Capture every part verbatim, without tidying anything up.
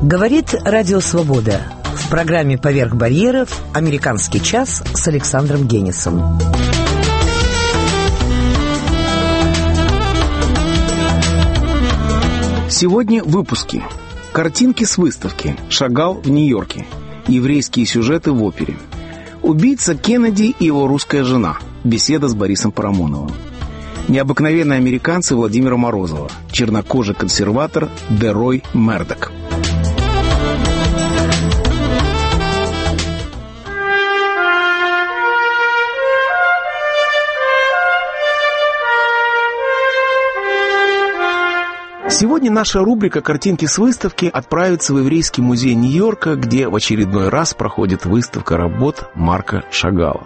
Говорит Радио Свобода. В программе «Поверх барьеров» «Американский час» с Александром Генисом. Сегодня в выпуске. Картинки с выставки. Шагал в Нью-Йорке. Еврейские сюжеты в опере. Убийца Кеннеди и его русская жена. Беседа с Борисом Парамоновым. Необыкновенные американцы Владимира Морозова. Чернокожий консерватор Дерой Мердок. Сегодня наша рубрика «Картинки с выставки» отправится в Еврейский музей Нью-Йорка, где в очередной раз проходит выставка работ Марка Шагала.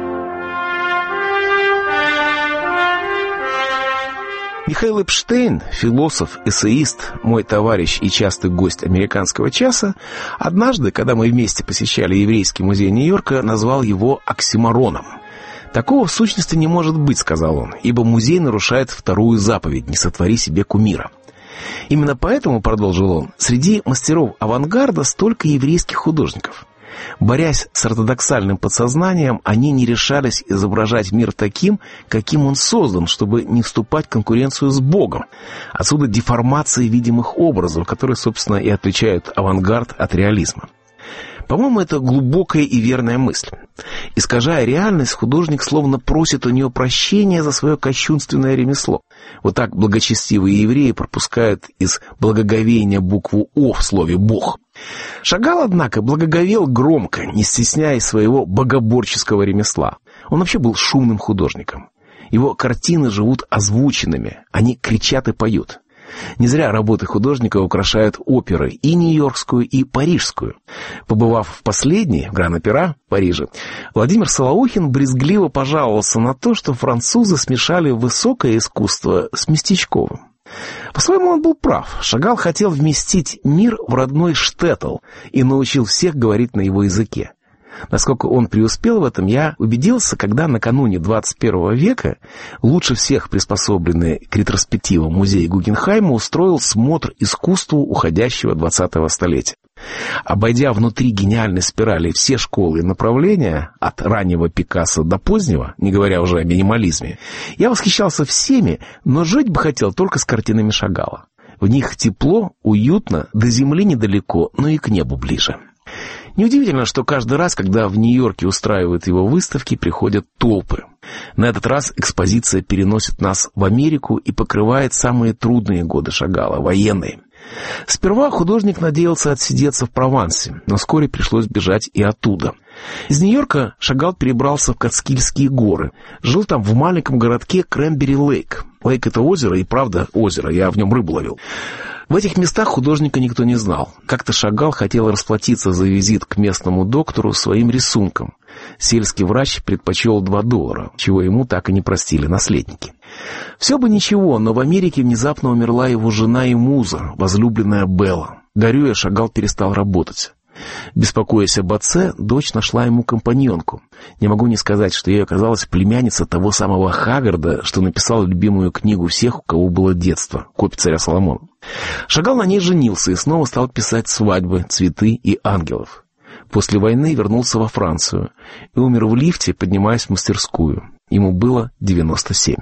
Михаил Эпштейн, философ, эссеист, мой товарищ и частый гость «Американского часа», однажды, когда мы вместе посещали Еврейский музей Нью-Йорка, назвал его оксимороном. «Такого в сущности не может быть», — сказал он, «ибо музей нарушает вторую заповедь «Не сотвори себе кумира». Именно поэтому, продолжил он, среди мастеров авангарда столько еврейских художников. Борясь с ортодоксальным подсознанием, они не решались изображать мир таким, каким он создан, чтобы не вступать в конкуренцию с Богом. Отсюда деформации видимых образов, которые, собственно, и отличают авангард от реализма. По-моему, это глубокая и верная мысль. Искажая реальность, художник словно просит у нее прощения за свое кощунственное ремесло. Вот так благочестивые евреи пропускают из благоговения букву «О» в слове «Бог». Шагал, однако, благоговел громко, не стесняясь своего богоборческого ремесла. Он вообще был шумным художником. Его картины живут озвученными, они кричат и поют. Не зря работы художника украшают оперы и нью-йоркскую, и парижскую. Побывав в последней, в Гран-Опера, в Париже, Владимир Солоухин брезгливо пожаловался на то, что французы смешали высокое искусство с местечковым. По-своему он был прав. Шагал хотел вместить мир в родной штеттл и научил всех говорить на его языке. Насколько он преуспел в этом, я убедился, когда накануне двадцать первого века лучше всех приспособленный к ретроспективам музей Гугенхайма устроил смотр искусству уходящего двадцатого столетия. Обойдя внутри гениальной спирали все школы и направления, от раннего Пикассо до позднего, не говоря уже о минимализме, я восхищался всеми, но жить бы хотел только с картинами Шагала. В них тепло, уютно, до земли недалеко, но и к небу ближе. Неудивительно, что каждый раз, когда в Нью-Йорке устраивают его выставки, приходят толпы. На этот раз экспозиция переносит нас в Америку и покрывает самые трудные годы Шагала, военные. Сперва художник надеялся отсидеться в Провансе, но вскоре пришлось бежать и оттуда. Из Нью-Йорка Шагал перебрался в Катскильские горы. Жил там в маленьком городке Кренбери-Лейк. Лейк — это озеро, и правда озеро, я в нем рыбу ловил. В этих местах художника никто не знал. Как-то Шагал хотел расплатиться за визит к местному доктору своим рисунком. Сельский врач предпочел два доллара, чего ему так и не простили наследники. Все бы ничего, но в Америке внезапно умерла его жена и муза, возлюбленная Белла. Горюя, Шагал перестал работать. Беспокоясь об отце, дочь нашла ему компаньонку. Не могу не сказать, что ей оказалась племянница того самого Хаггарда, что написал любимую книгу всех, у кого было детство, «Копия царя Соломона». Шагал на ней женился и снова стал писать свадьбы, цветы и ангелов. После войны вернулся во Францию и умер в лифте, поднимаясь в мастерскую. Ему было девяносто семь.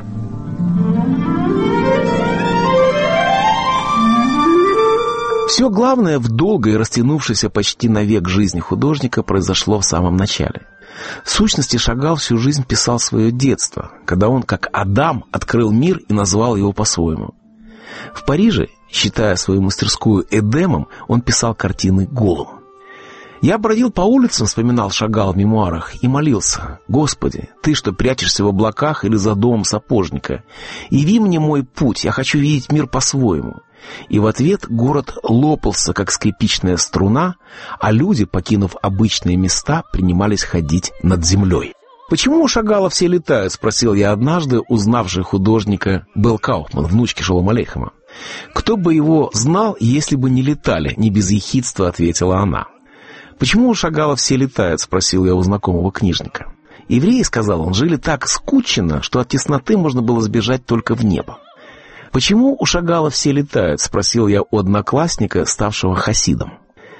Все главное в долгой и растянувшейся почти на век жизни художника произошло в самом начале. В сущности, Шагал всю жизнь писал свое детство, когда он, как Адам, открыл мир и назвал его по-своему. В Париже, считая свою мастерскую Эдемом, он писал картины голым. «Я бродил по улицам», — вспоминал Шагал в мемуарах, — «и молился: Господи, Ты, что прячешься в облаках или за домом сапожника, яви мне мой путь, я хочу видеть мир по-своему». И в ответ город лопался, как скрипичная струна, а люди, покинув обычные места, принимались ходить над землей. «Почему у Шагала все летают?» — спросил я однажды, узнавший художника Белл Кауфман, внучки Шолома Алейхема. «Кто бы его знал, если бы не летали?» — не без ехидства ответила она. «Почему у Шагала все летают?» — спросил я у знакомого книжника. «Евреи, — сказал он, — жили так скучно, что от тесноты можно было сбежать только в небо. «Почему у Шагала все летают?» — спросил я у одноклассника, ставшего хасидом.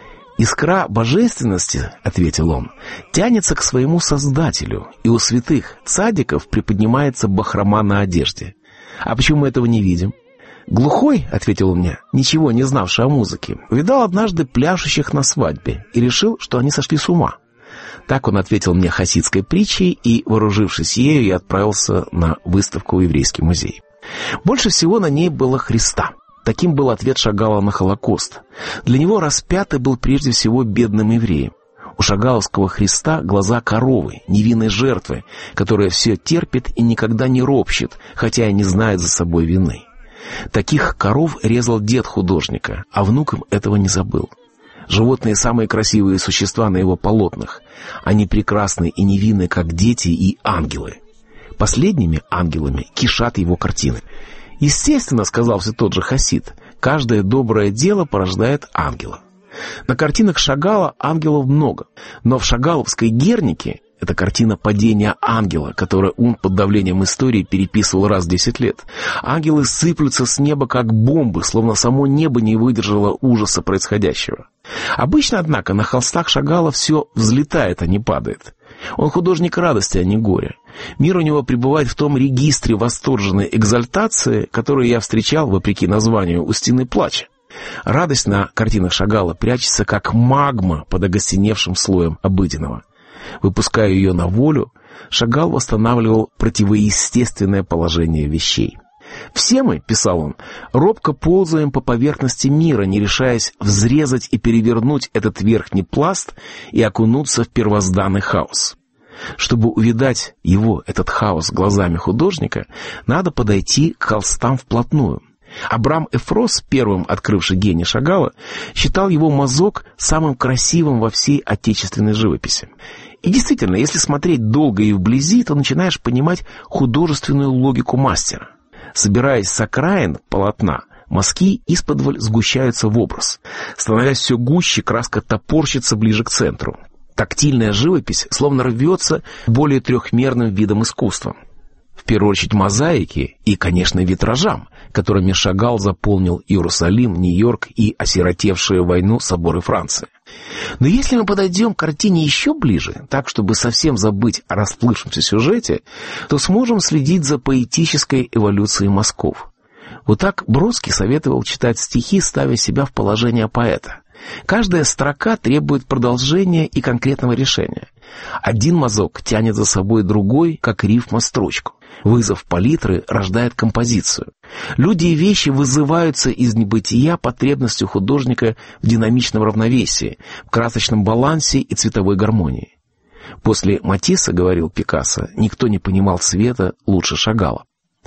«Искра божественности, — ответил он, — тянется к своему создателю, и у святых цадиков приподнимается бахрома на одежде. А почему мы этого не видим?» «Глухой, — ответил он мне, ничего не знавший о музыке, увидал однажды пляшущих на свадьбе и решил, что они сошли с ума». Так он ответил мне хасидской притчей, и, вооружившись ею, я отправился на выставку в Еврейский музей. Больше всего на ней было Христа. Таким был ответ Шагала на Холокост. Для него распятый был прежде всего бедным евреем. У шагаловского Христа глаза коровы, невинной жертвы, которая все терпит и никогда не ропщет, хотя и не знает за собой вины. Таких коров резал дед художника, а внук им этого не забыл. Животные — самые красивые существа на его полотнах. Они прекрасны и невинны, как дети и ангелы. Последними ангелами кишат его картины. «Естественно, — сказал все тот же хасид, — каждое доброе дело порождает ангела». На картинах Шагала ангелов много, но в шагаловской «Гернике» — это картина падения ангела, которую он под давлением истории переписывал раз в десять лет. Ангелы сыплются с неба как бомбы, словно само небо не выдержало ужаса происходящего. Обычно, однако, на холстах Шагала все взлетает, а не падает. Он художник радости, а не горя. Мир у него пребывает в том регистре восторженной экзальтации, которую я встречал, вопреки названию, у стены плача. Радость на картинах Шагала прячется, как магма под огостеневшим слоем обыденного. Выпуская ее на волю, Шагал восстанавливал противоестественное положение вещей. «Все мы, — писал он, — робко ползаем по поверхности мира, не решаясь взрезать и перевернуть этот верхний пласт и окунуться в первозданный хаос. Чтобы увидать его, этот хаос, глазами художника, надо подойти к холстам вплотную. Абрам Эфрос, первым открывший гений Шагала, считал его мазок самым красивым во всей отечественной живописи. И действительно, если смотреть долго и вблизи, то начинаешь понимать художественную логику мастера. Собираясь с окраин полотна, мазки исподволь сгущаются в образ. Становясь все гуще, краска топорщится ближе к центру. Тактильная живопись словно рвется более трехмерным видом искусства. В первую очередь мозаики и, конечно, витражам, которыми Шагал заполнил Иерусалим, Нью-Йорк и осиротевшие в войну соборы Франции. Но если мы подойдем к картине еще ближе, так, чтобы совсем забыть о расплывшемся сюжете, то сможем следить за поэтической эволюцией мазков. Вот так Бродский советовал читать стихи, ставя себя в положение поэта. Каждая строка требует продолжения и конкретного решения. Один мазок тянет за собой другой, как рифма строчку. Вызов палитры рождает композицию. Люди и вещи вызываются из небытия потребностью художника в динамичном равновесии, в красочном балансе и цветовой гармонии. После Матисса, говорил Пикассо, никто не понимал цвета лучше Шагала.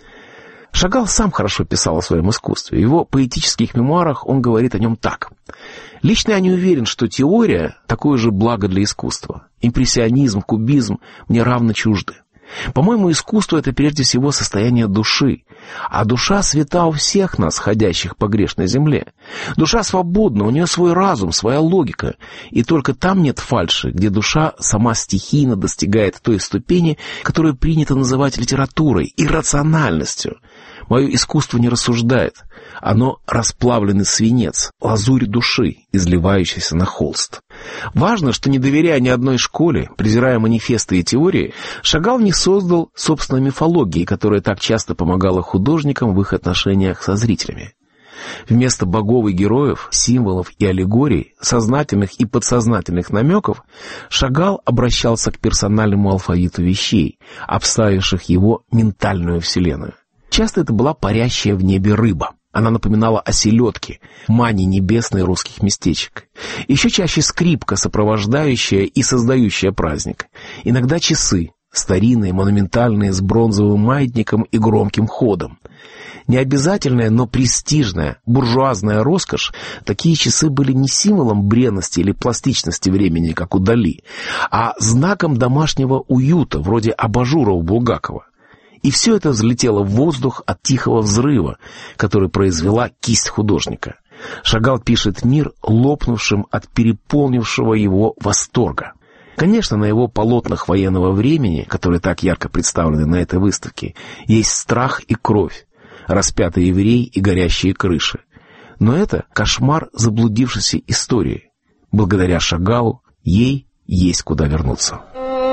Шагал сам хорошо писал о своем искусстве. В его поэтических мемуарах он говорит о нем так. «Лично я не уверен, что теория – такое же благо для искусства. Импрессионизм, кубизм мне равно чужды. По-моему, искусство — это прежде всего состояние души, а душа свята у всех нас, ходящих по грешной земле. Душа свободна, у нее свой разум, своя логика, и только там нет фальши, где душа сама стихийно достигает той ступени, которую принято называть литературой, иррациональностью. Мое искусство не рассуждает, оно расплавленный свинец, лазурь души, изливающийся на холст». Важно, что, не доверяя ни одной школе, презирая манифесты и теории, Шагал не создал собственной мифологии, которая так часто помогала художникам в их отношениях со зрителями. Вместо богов и героев, символов и аллегорий, сознательных и подсознательных намеков, Шагал обращался к персональному алфавиту вещей, обставивших его ментальную вселенную. Часто это была парящая в небе рыба. Она напоминала о селедке, мане небесной русских местечек. Еще чаще скрипка, сопровождающая и создающая праздник. Иногда часы, старинные, монументальные, с бронзовым маятником и громким ходом. Необязательная, но престижная, буржуазная роскошь, такие часы были не символом бренности или пластичности времени, как у Дали, а знаком домашнего уюта, вроде абажура у Булгакова. И все это взлетело в воздух от тихого взрыва, который произвела кисть художника. Шагал пишет мир, лопнувшим от переполнившего его восторга. Конечно, на его полотнах военного времени, которые так ярко представлены на этой выставке, есть страх и кровь. распятый еврей и горящие крыши. Но это кошмар заблудившейся истории. Благодаря Шагалу ей есть куда вернуться.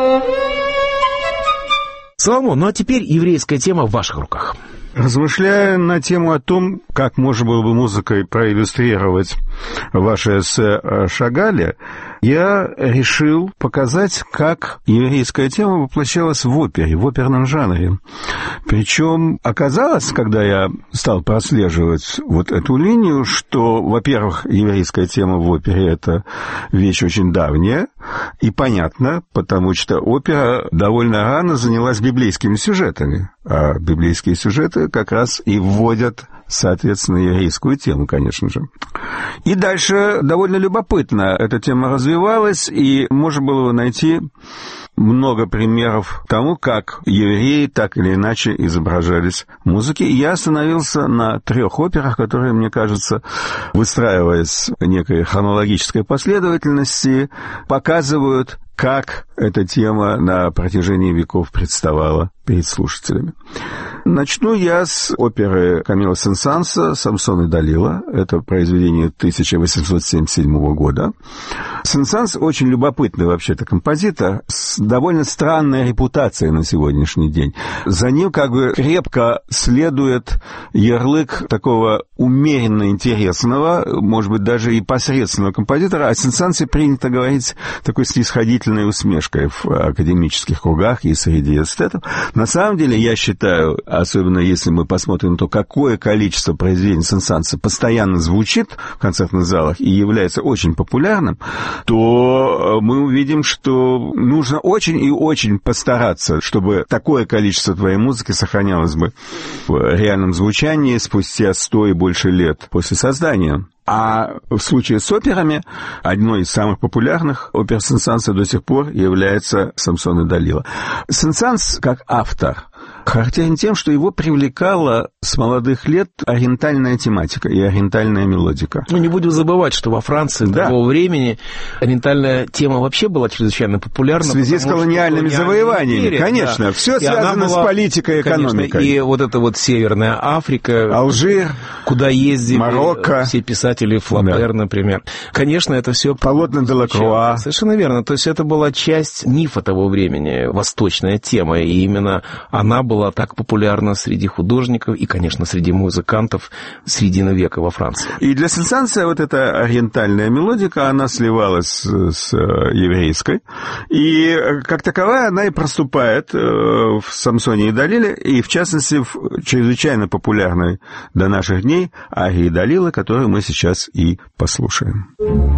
Соломон, ну а теперь еврейская тема в ваших руках. Размышляя на тему о том, как можно было бы музыкой проиллюстрировать ваше эссе о Шагале, я решил показать, как еврейская тема воплощалась в опере, в оперном жанре. Причем оказалось, когда я стал прослеживать вот эту линию, что, во-первых, еврейская тема в опере – это вещь очень давняя и понятна, потому что опера довольно рано занялась библейскими сюжетами, а библейские сюжеты как раз и вводят, соответственно, еврейскую тему, конечно же. И дальше довольно любопытно эта тема развивалась, и можно было найти много примеров тому, как евреи так или иначе изображались в музыке. И я остановился на трех операх, которые, мне кажется, выстраиваясь в некой хронологической последовательности, показывают, как эта тема на протяжении веков представала перед слушателями. Начну я с оперы Камила Сен-Санса «Самсон и Далила». Это произведение тысяча восемьсот семьдесят седьмого года. Сен-Санс очень любопытный вообще-то композитор с довольно странной репутацией на сегодняшний день. За ним как бы крепко следует ярлык такого умеренно интересного, может быть, даже и посредственного композитора. О Сен-Сансе принято говорить такой снисходительной усмешкой в академических кругах и среди эстетов. На самом деле, я считаю, особенно если мы посмотрим на то, какое количество произведений Сен-Санса постоянно звучит в концертных залах и является очень популярным, то мы увидим, что нужно очень и очень постараться, чтобы такое количество твоей музыки сохранялось бы в реальном звучании спустя сто и больше лет после создания. А в случае с операми, одной из самых популярных опер Сен-Санса до сих пор является «Самсон и Далила». Сен-Санс, как автор, характерен тем, что его привлекала с молодых лет ориентальная тематика и ориентальная мелодика. Ну, не будем забывать, что во Франции да. того времени ориентальная тема вообще была чрезвычайно популярна. В связи с колониальными завоеваниями, империя, конечно. Да. Все и связано была, с политикой и экономикой. Конечно, и вот эта вот Северная Африка, Алжир, куда ездили Марокко, все писатели, Флабер, да. например. Конечно, это все... Полотна Делакруа. Совершенно верно. То есть это была часть мифа того времени, восточная тема, и именно она была была так популярна среди художников и, конечно, среди музыкантов средины века во Франции. И для Сен-Санса вот эта ориентальная мелодика, она сливалась с еврейской, и как таковая она и проступает в «Самсоне и Далиле», и, в частности, в чрезвычайно популярной до наших дней арии Далилы, которую мы сейчас и послушаем.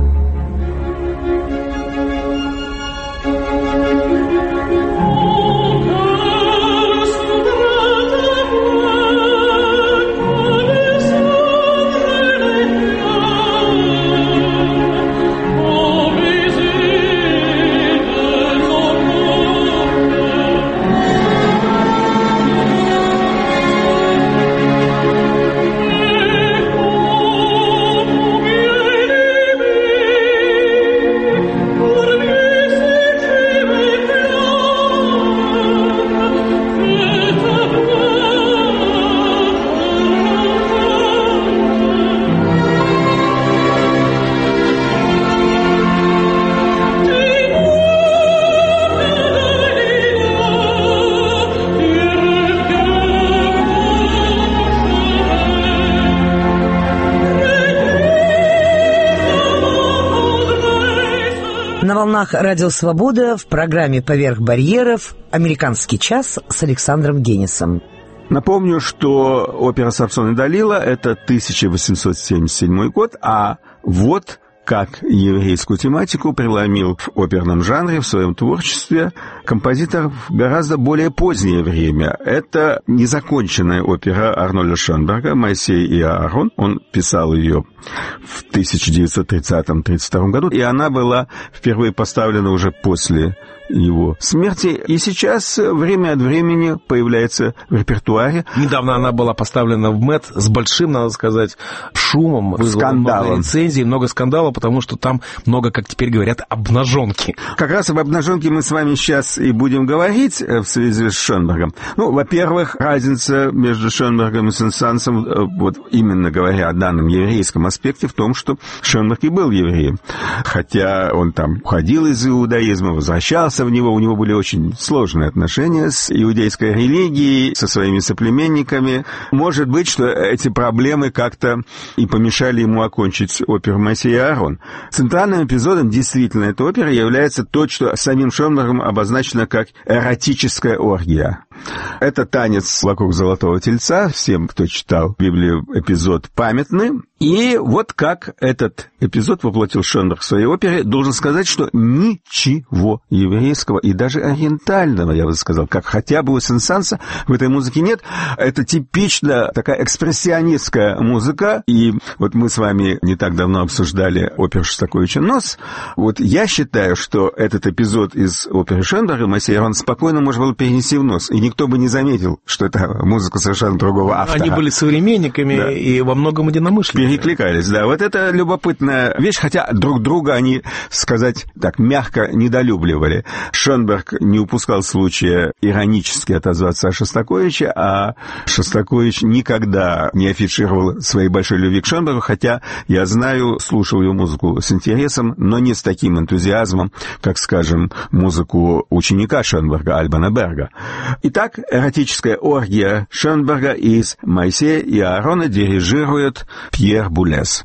На волнах Радио Свобода в программе «Поверх барьеров» «Американский час» с Александром Генисом. Напомню, что опера «Самсон и Далила» — это тысяча восемьсот семьдесят седьмой год, а вот как еврейскую тематику преломил в оперном жанре в своем творчестве композитор в гораздо более позднее время. Это незаконченная опера Арнольда Шонберга «Моисей и Аарон». Он писал ее в тысяча девятьсот тридцатом — тридцать втором году, и она была впервые поставлена уже после его смерти. И сейчас время от времени появляется в репертуаре. Недавно она была поставлена в МЭТ с большим, надо сказать, шумом. Вызвала много рецензий, много скандалов, потому что там много, как теперь говорят, обнаженки. Как раз об обнаженке мы с вами сейчас и будем говорить в связи с Шонбергом. Ну, во-первых, разница между Шонбергом и Сен-Сансом, вот именно говоря о данном еврейском аспекте, в том, что Шонберг и был евреем. Хотя он там уходил из иудаизма, возвращался в него, у него были очень сложные отношения с иудейской религией, со своими соплеменниками. Может быть, что эти проблемы как-то и помешали ему окончить оперу «Моисей и Аарон». Центральным эпизодом действительно этой оперы является то, что самим Шонбергом обозначено как эротическая оргия. Это танец вокруг золотого тельца. Всем, кто читал Библию, эпизод памятный. И вот как этот эпизод воплотил Шонберг в своей опере, должен сказать, что ничего еврейского и даже ориентального, я бы сказал, как хотя бы у Сен-Санса, в этой музыке нет. Это типично такая экспрессионистская музыка. И вот мы с вами не так давно обсуждали оперу Шостаковича «Нос». Вот я считаю, что этот эпизод из оперы Шонберга «Моисей и Аарон» спокойно можно было перенести в «Нос». И никто бы не заметил, что это музыка совершенно другого автора. Они были современниками, да, и во многом единомышленниками. Перекликались, да. Вот это любопытная вещь, хотя друг друга они, сказать так, мягко недолюбливали. Шонберг не упускал случая иронически отозваться о Шостаковиче, а Шостакович никогда не афишировал своей большой любви к Шонбергу, хотя, я знаю, слушал его музыку с интересом, но не с таким энтузиазмом, как, скажем, музыку ученика Шонберга, Альбана Берга. Итак, эротическая оргия Шонберга из «Моисея и Аарона» дирижирует Пьер Булез.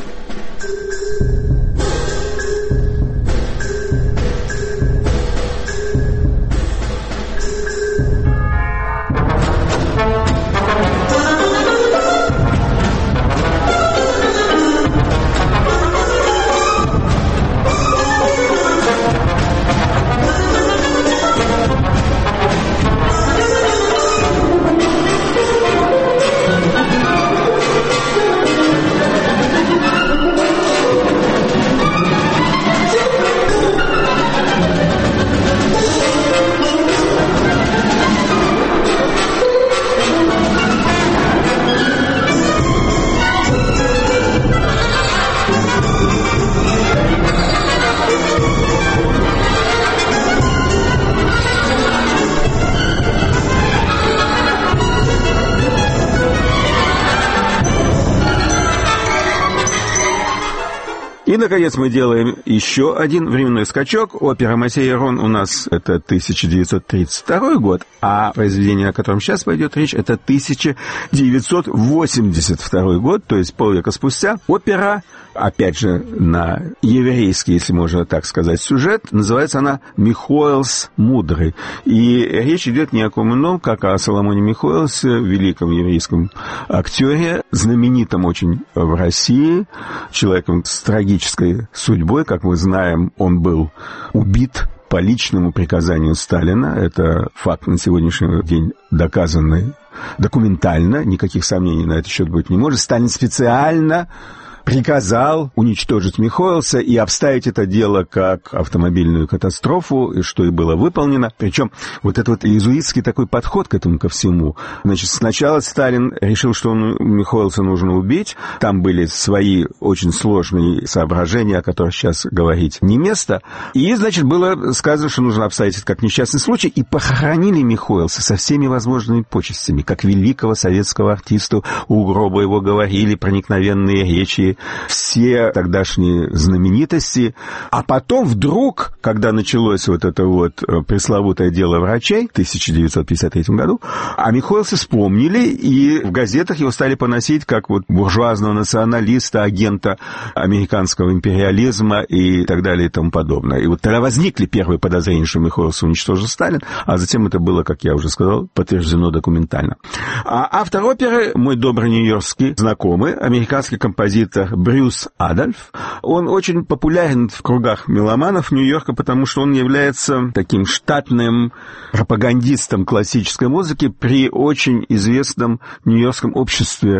И, наконец, мы делаем еще один временной скачок. Опера «Моисей и Аарон» у нас это тысяча девятьсот тридцать второй год, а произведение, о котором сейчас пойдет речь, это тысяча девятьсот восемьдесят второй год, то есть полвека спустя. Опера, опять же, на еврейский, если можно так сказать, сюжет. Называется она «Михоэлс Мудрый». И речь идет ни о ком ином, как о Соломоне Михоэлсе, великом еврейском актере, знаменитом очень в России, человеком с трагической судьбой. Как мы знаем, он был убит по личному приказанию Сталина. Это факт на сегодняшний день доказанный документально. Никаких сомнений на этот счет быть не может. Сталин специально приказал уничтожить Михоэлса и обставить это дело как автомобильную катастрофу, и что и было выполнено. Причем вот этот вот иезуитский такой подход к этому ко всему. Значит, сначала Сталин решил, что он, Михоэлса нужно убить. Там были свои очень сложные соображения, о которых сейчас говорить не место. И, значит, было сказано, что нужно обставить это как несчастный случай, и похоронили Михоэлса со всеми возможными почестями. Как великого советского артиста, у гроба его говорили проникновенные речи, все тогдашние знаменитости. А потом вдруг, когда началось вот это вот пресловутое дело врачей в тысяча девятьсот пятьдесят третьем году, о Михоэлсе вспомнили, и в газетах его стали поносить как вот буржуазного националиста, агента американского империализма и так далее и тому подобное. И вот тогда возникли первые подозрения, что Михоэлса уничтожил Сталин, а затем это было, как я уже сказал, подтверждено документально. А автор оперы, мой добрый нью-йоркский знакомый, американский композитор Брюс Адольф. Он очень популярен в кругах меломанов Нью-Йорка, потому что он является таким штатным пропагандистом классической музыки при очень известном нью-йоркском обществе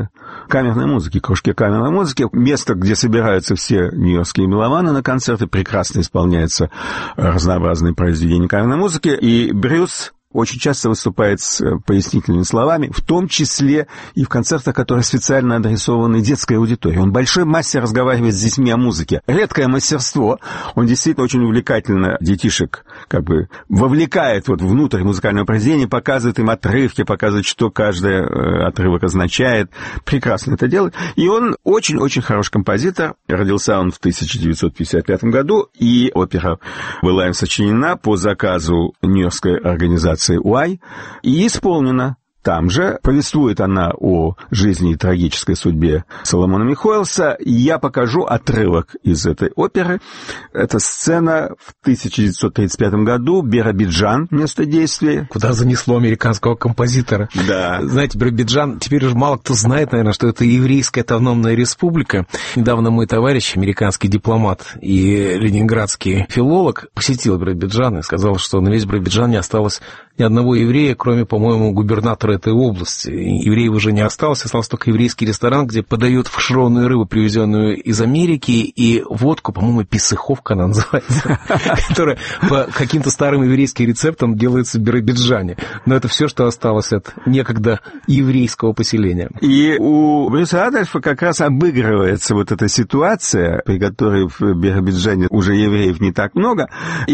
камерной музыки, кружке камерной музыки. Место, где собираются все нью-йоркские меломаны на концерты, прекрасно исполняются разнообразные произведения камерной музыки. И Брюс очень часто выступает с пояснительными словами, в том числе и в концертах, которые специально адресованы детской аудитории. Он большой мастер разговаривать с детьми о музыке. Редкое мастерство. Он действительно очень увлекательно детишек как бы вовлекает вот внутрь музыкального произведения, показывает им отрывки, показывает, что каждый отрывок означает. Прекрасно это делает. И он очень-очень хороший композитор. Родился он в тысяча девятьсот пятьдесят пятом году, и опера была им сочинена по заказу нью-йоркской организации Уай, и исполнена там же. Повествует она о жизни и трагической судьбе Соломона Михоэлса. Я покажу отрывок из этой оперы. Это сцена в тысяча девятьсот тридцать пятом году, Биробиджан, место действия. Куда занесло американского композитора. Да. Знаете, Биробиджан, теперь уже мало кто знает, наверное, что это еврейская автономная республика. Недавно мой товарищ, американский дипломат и ленинградский филолог, посетил Биробиджан и сказал, что на весь Биробиджан не осталось ни одного еврея, кроме, по-моему, губернатора этой области. Евреев уже не осталось, остался только еврейский ресторан, где подают фаршированную рыбу, привезенную из Америки, и водку, по-моему, писыховка она называется, которая по каким-то старым еврейским рецептам делается в Биробиджане. Но это все, что осталось от некогда еврейского поселения. И у Брюса Адольфа как раз обыгрывается вот эта ситуация, при которой в Биробиджане уже евреев не так много,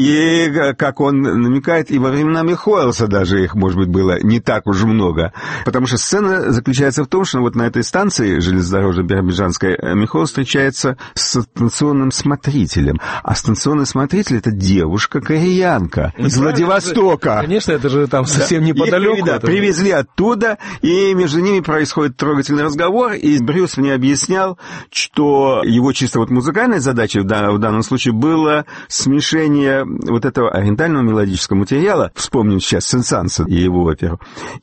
и, как он намекает, и во времена Михоэлса даже их, может быть, было не так уж много. Потому что сцена заключается в том, что вот на этой станции железнодорожной биробиджанской Михоэлс встречается с станционным смотрителем. А станционный смотритель — это девушка-кореянка из Владивостока. Конечно, это же там совсем да. неподалеку. Их, да, привезли оттуда, и между ними происходит трогательный разговор, и Брюс мне объяснял, что его чисто вот музыкальной задачей в данном, в данном случае было смешение вот этого ориентального мелодического материала, вспомним сейчас Сен-Санса и его оперу,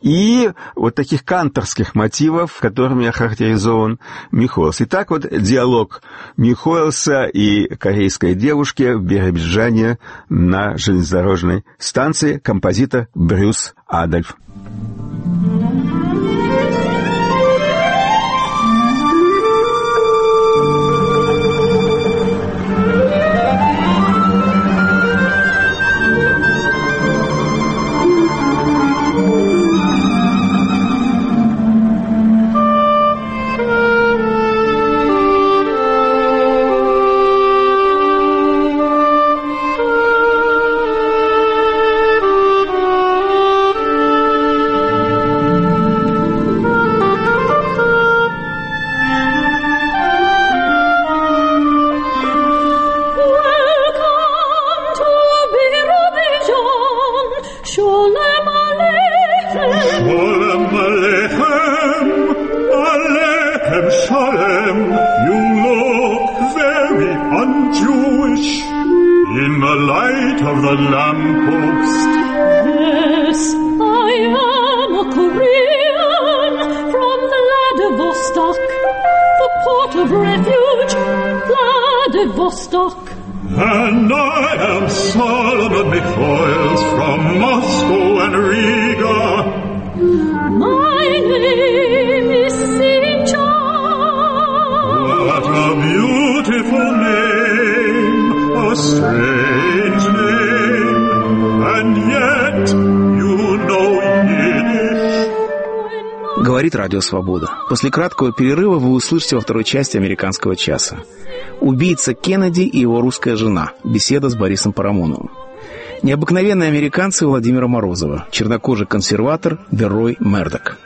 и вот таких канторских мотивов, которыми охарактеризован Михоэлс. Итак, вот диалог Михоэлса и корейской девушки в Биробиджане на железнодорожной станции, композитор Брюс Адольф. And I am Solomon Michal's from Moscow and Riga. My name is Saint John. What a beautiful name, a strange name, and yet you know Yiddish. Говорит Радио Свобода. После краткого перерыва вы услышите во второй части «Американского часа». Убийца Кеннеди и его русская жена. Беседа с Борисом Парамоновым. Необыкновенные американцы Владимира Морозова. Чернокожий консерватор Верой Мердок.